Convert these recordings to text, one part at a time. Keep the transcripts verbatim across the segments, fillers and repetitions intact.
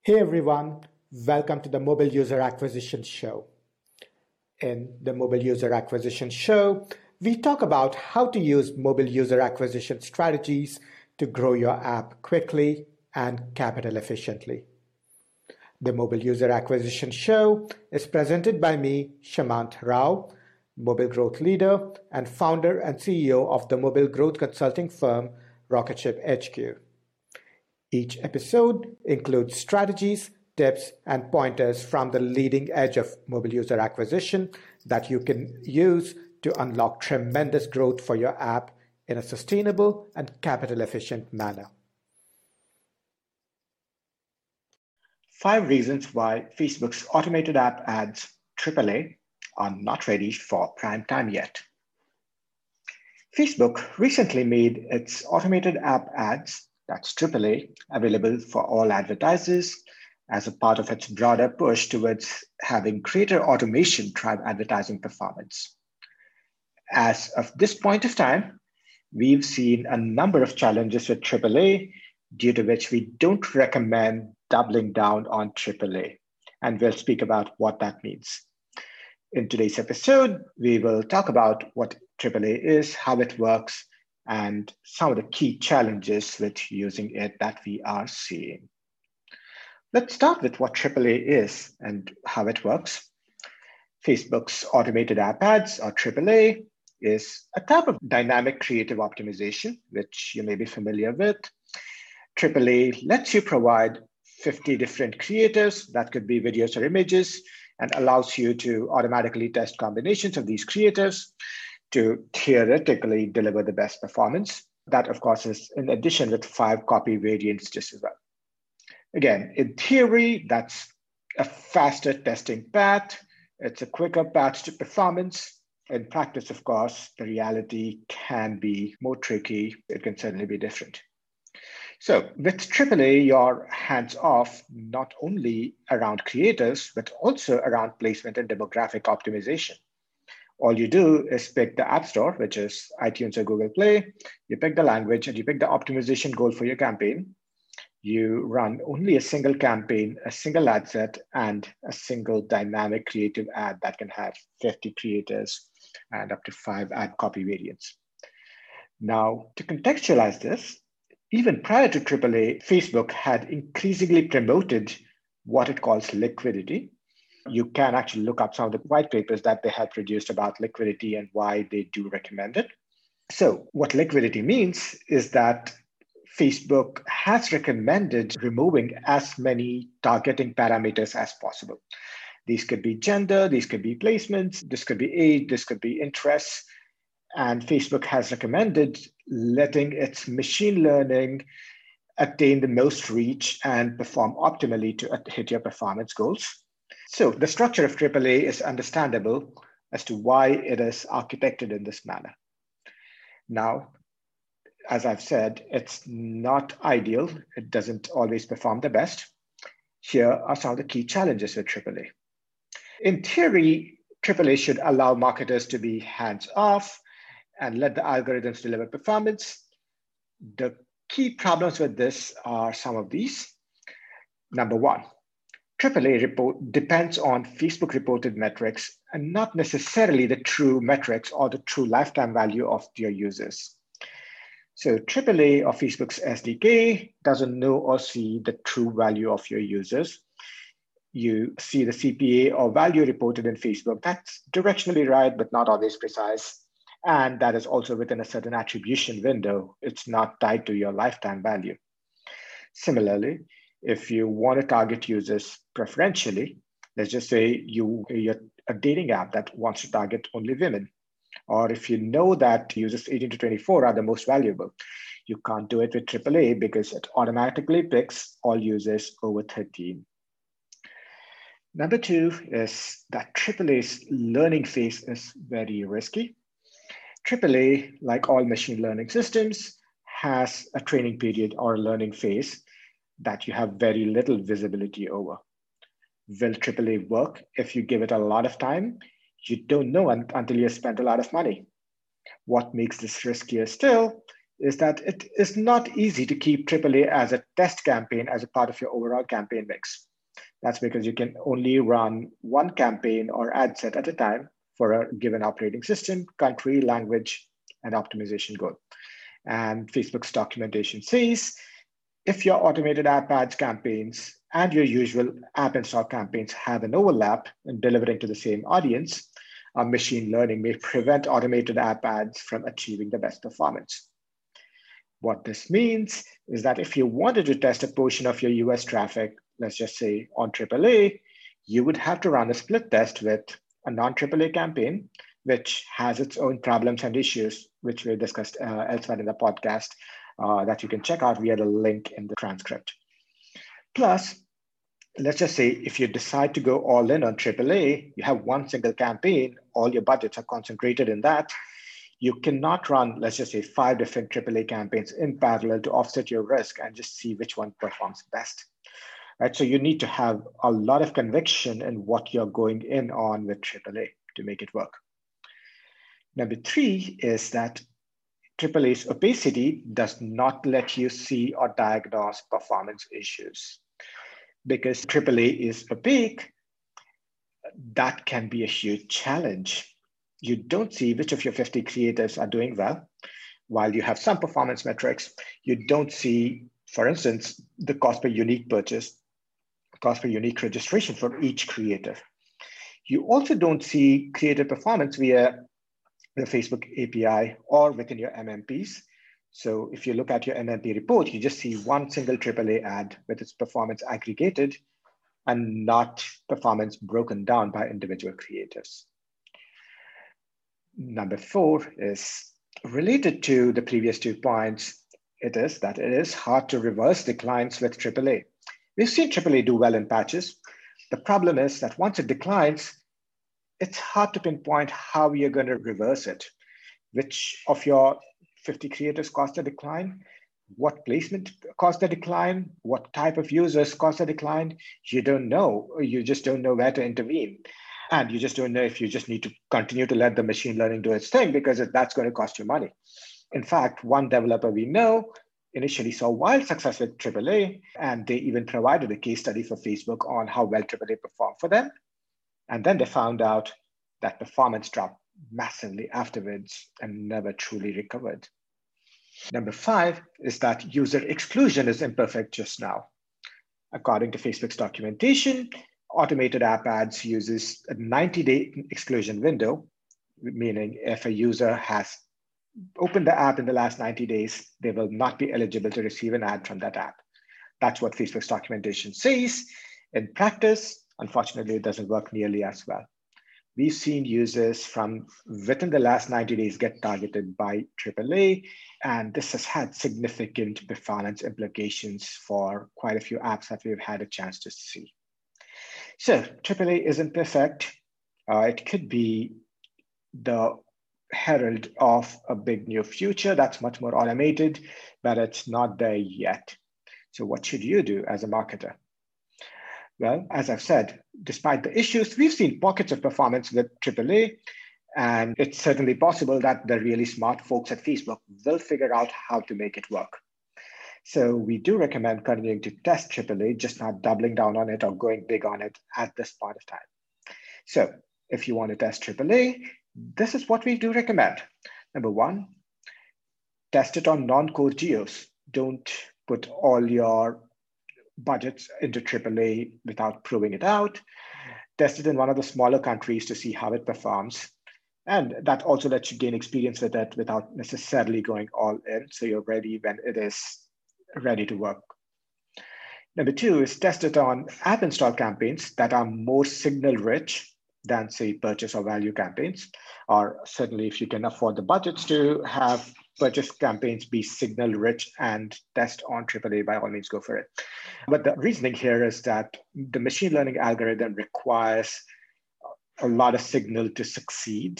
Hey everyone, welcome to the Mobile User Acquisition Show. In the Mobile User Acquisition Show, we talk about how to use mobile user acquisition strategies to grow your app quickly and capital efficiently. The Mobile User Acquisition Show is presented by me, Shamant Rao, mobile growth leader and founder and C E O of the mobile growth consulting firm Rocketship H Q. Each episode includes strategies, tips, and pointers from the leading edge of mobile user acquisition that you can use to unlock tremendous growth for your app in a sustainable and capital efficient manner. Five reasons why Facebook's automated app ads triple A are not ready for prime time yet. Facebook recently made its automated app ads, that's triple A, available for all advertisers as a part of its broader push towards having greater automation drive advertising performance. As of this point of time, we've seen a number of challenges with triple A, due to which we don't recommend doubling down on triple A, and we'll speak about what that means. In today's episode, we will talk about what triple A is, how it works, and some of the key challenges with using it that we are seeing. Let's start with what triple A is and how it works. Facebook's automated app ads, or triple A, is a type of dynamic creative optimization, which you may be familiar with. triple A lets you provide fifty different creatives, that could be videos or images, and allows you to automatically test combinations of these creatives to theoretically deliver the best performance. That, of course, is in addition with five copy variants just as well. Again, in theory, that's a faster testing path. It's a quicker path to performance. In practice, of course, the reality can be more tricky. It can certainly be different. So with triple A, you're hands-off not only around creators, but also around placement and demographic optimization. All you do is pick the App Store, which is iTunes or Google Play. You pick the language and you pick the optimization goal for your campaign. You run only a single campaign, a single ad set, and a single dynamic creative ad that can have fifty creators and up to five ad copy variants. Now, to contextualize this, even prior to triple A, Facebook had increasingly promoted what it calls liquidity. You can actually look up some of the white papers that they had produced about liquidity and why they do recommend it. So what liquidity means is that Facebook has recommended removing as many targeting parameters as possible. These could be gender, these could be placements, this could be age, this could be interests. And Facebook has recommended letting its machine learning attain the most reach and perform optimally to hit your performance goals. So the structure of triple A is understandable as to why it is architected in this manner. Now, as I've said, it's not ideal. It doesn't always perform the best. Here are some of the key challenges with triple A. In theory, triple A should allow marketers to be hands-off and let the algorithms deliver performance. The key problems with this are some of these. Number one, triple A report depends on Facebook reported metrics and not necessarily the true metrics or the true lifetime value of your users. So triple A or Facebook's S D K doesn't know or see the true value of your users. You see the C P A or value reported in Facebook. That's directionally right, but not always precise. And that is also within a certain attribution window. It's not tied to your lifetime value. Similarly, if you want to target users preferentially, let's just say you, you're a dating app that wants to target only women, or if you know that users eighteen to twenty-four are the most valuable, you can't do it with triple A because it automatically picks all users over thirteen. Number two is that triple A's learning phase is very risky. triple A, like all machine learning systems, has a training period or a learning phase that you have very little visibility over. Will triple A work if you give it a lot of time? You don't know un- until you spent a lot of money. What makes this riskier still is that it is not easy to keep triple A as a test campaign as a part of your overall campaign mix. That's because you can only run one campaign or ad set at a time for a given operating system, country, language, and optimization goal. And Facebook's documentation says, if your automated app ads campaigns and your usual app install campaigns have an overlap in delivering to the same audience, our machine learning may prevent automated app ads from achieving the best performance. What this means is that if you wanted to test a portion of your U S traffic, let's just say on triple A, you would have to run a split test with a non-triple A campaign, which has its own problems and issues, which we discussed uh, elsewhere in the podcast, uh, that you can check out via the link in the transcript. Plus, let's just say if you decide to go all in on triple A, you have one single campaign, all your budgets are concentrated in that. You cannot run, let's just say, five different triple A campaigns in parallel to offset your risk and just see which one performs best. Right? So you need to have a lot of conviction in what you're going in on with triple A to make it work. Number three is that triple A's opacity does not let you see or diagnose performance issues. Because triple A is opaque, that can be a huge challenge. You don't see which of your fifty creatives are doing well. While you have some performance metrics, you don't see, for instance, the cost per unique purchase, cost per unique registration for each creative. You also don't see creative performance via the Facebook A P I or within your M M Ps. So if you look at your M M P report, you just see one single triple A ad with its performance aggregated and not performance broken down by individual creatives. Number four is related to the previous two points. It is that it is hard to reverse declines with triple A. We've seen triple A do well in patches. The problem is that once it declines, it's hard to pinpoint how you're going to reverse it. Which of your fifty creators caused a decline? What placement caused the decline? What type of users caused the decline? You don't know. You just don't know where to intervene. And you just don't know if you just need to continue to let the machine learning do its thing, because that's going to cost you money. In fact, one developer we know initially saw wild success with triple A, and they even provided a case study for Facebook on how well triple A performed for them. And then they found out that performance dropped massively afterwards and never truly recovered. Number five is that user exclusion is imperfect just now. According to Facebook's documentation, automated app ads uses a ninety day exclusion window, meaning if a user has opened the app in the last ninety days, they will not be eligible to receive an ad from that app. That's what Facebook's documentation says. In practice, unfortunately, it doesn't work nearly as well. We've seen users from within the last ninety days get targeted by triple A, and this has had significant performance implications for quite a few apps that we've had a chance to see. So triple A isn't perfect. Uh, it could be the herald of a big new future that's much more automated, but it's not there yet. So what should you do as a marketer? Well, as I've said, despite the issues, we've seen pockets of performance with triple A, and it's certainly possible that the really smart folks at Facebook will figure out how to make it work. So we do recommend continuing to test triple A, just not doubling down on it or going big on it at this point of time. So if you want to test triple A, this is what we do recommend. Number one, test it on non-core geos. Don't put all your budgets into triple A without proving it out. Test it in one of the smaller countries to see how it performs. And that also lets you gain experience with it without necessarily going all in, so you're ready when it is ready to work. Number two is test it on app install campaigns that are more signal rich than, say, purchase or value campaigns, or certainly if you can afford the budgets to have purchase campaigns be signal rich and test on triple A, by all means, go for it. But the reasoning here is that the machine learning algorithm requires a lot of signal to succeed.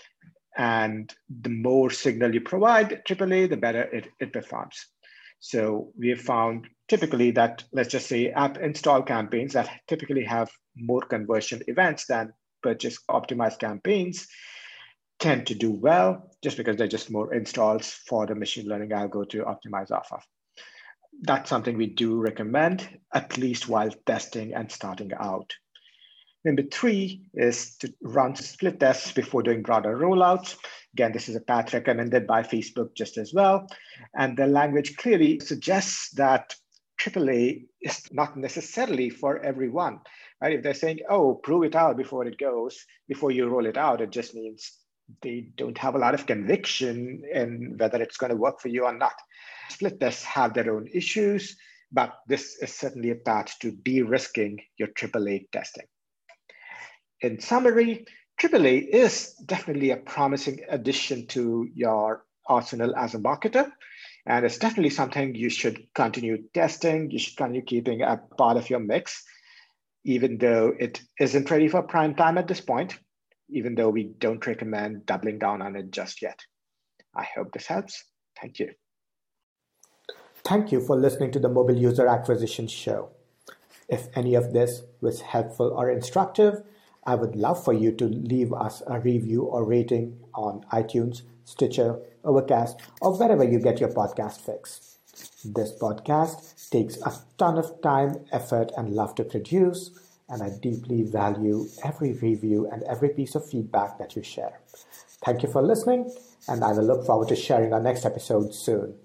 And the more signal you provide triple A, the better it, it performs. So we have found typically that, let's just say, app install campaigns that typically have more conversion events than purchase optimized campaigns tend to do well just because they're just more installs for the machine learning algo to optimize off of. That's something we do recommend, at least while testing and starting out. Number three is to run split tests before doing broader rollouts. Again, this is a path recommended by Facebook just as well. And the language clearly suggests that triple A is not necessarily for everyone, right? If they're saying, oh, prove it out before it goes, before you roll it out, it just means they don't have a lot of conviction in whether it's going to work for you or not. Split tests have their own issues, but this is certainly a path to de-risking your triple A testing. In summary, triple A is definitely a promising addition to your arsenal as a marketer, and it's definitely something you should continue testing. You should continue keeping a part of your mix, even though it isn't ready for prime time at this point, even though we don't recommend doubling down on it just yet. I hope this helps. Thank you. Thank you for listening to the Mobile User Acquisition Show. If any of this was helpful or instructive, I would love for you to leave us a review or rating on iTunes, Stitcher, Overcast, or wherever you get your podcast fix. This podcast takes a ton of time, effort, and love to produce, and I deeply value every review and every piece of feedback that you share. Thank you for listening, and I will look forward to sharing our next episode soon.